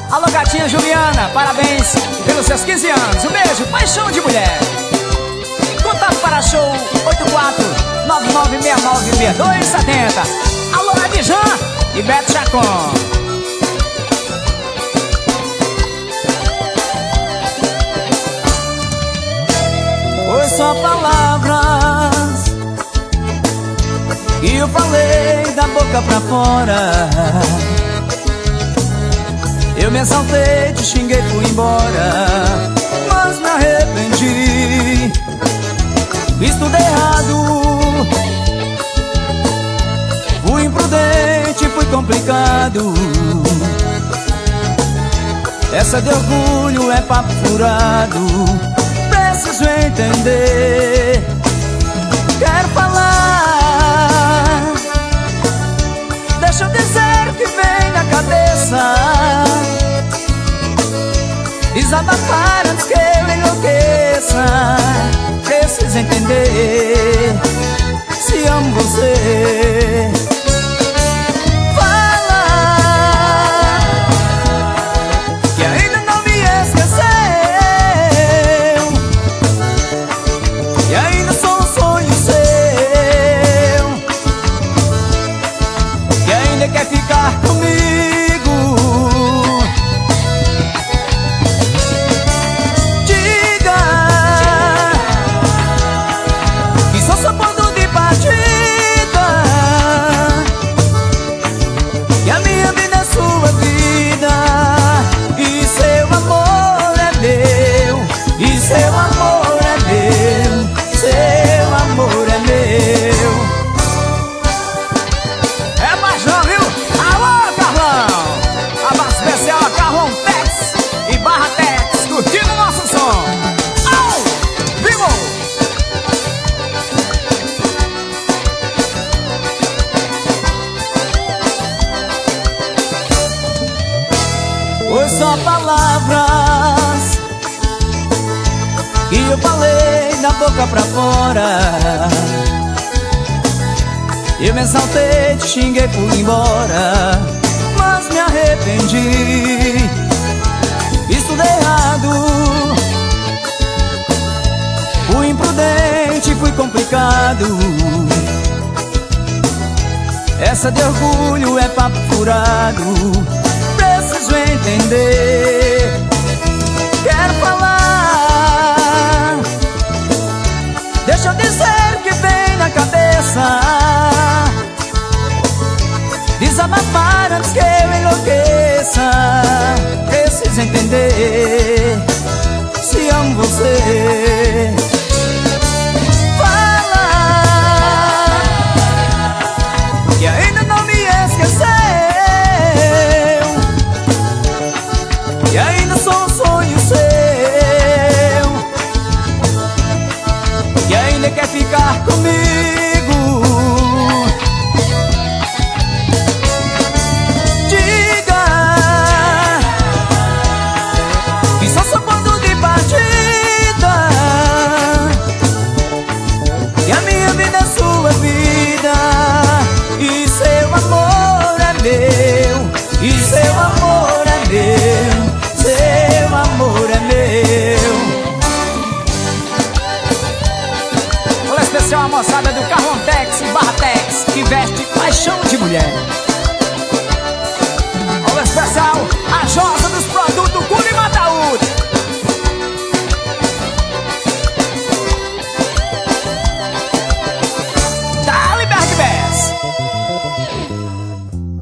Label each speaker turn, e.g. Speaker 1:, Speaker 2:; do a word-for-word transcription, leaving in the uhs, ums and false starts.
Speaker 1: Alô, gatinha Juliana, parabéns pelos seus quinze anos. Um beijo, paixão de mulher. Contato para show oito quatro nove nove seis nove seis dois sete zero. Alô, Adjan e Beto Chacon. Foi só palavras que eu falei da boca pra fora. Eu me exaltei, te xinguei, fui embora, mas me arrependi. Fiz tudo errado, fui imprudente, fui complicado. Essa de orgulho é papo furado, preciso entender. Quero falar, deixa eu dizer o que vem na cabeça. Desabafar antes que eu enlouqueça. Preciso entender se amo você. Fala que ainda não me esqueceu, e ainda sou um sonho seu, que ainda quer ficar comigo. Foi só palavras que eu falei da boca pra fora. Eu me exaltei, te xinguei, fui embora, mas me arrependi. Fiz tudo errado, fui imprudente, fui complicado. Essa de orgulho é papo furado, preciso entender. Quero falar, deixa eu dizer o que vem na cabeça. Desabafar antes que eu enlouqueça. Preciso entender se amo você. Fala que ainda não me esqueceu, e ainda sou um sonho seu, que ainda quer ficar comigo. Diga que só sou ponto de partida, que a minha vida é sua vida, e seu amor é meu, e seu amor é meu, seu amor é meu. Olá especial a moçada do Carrontex e Barratex, que veste paixão de mulher.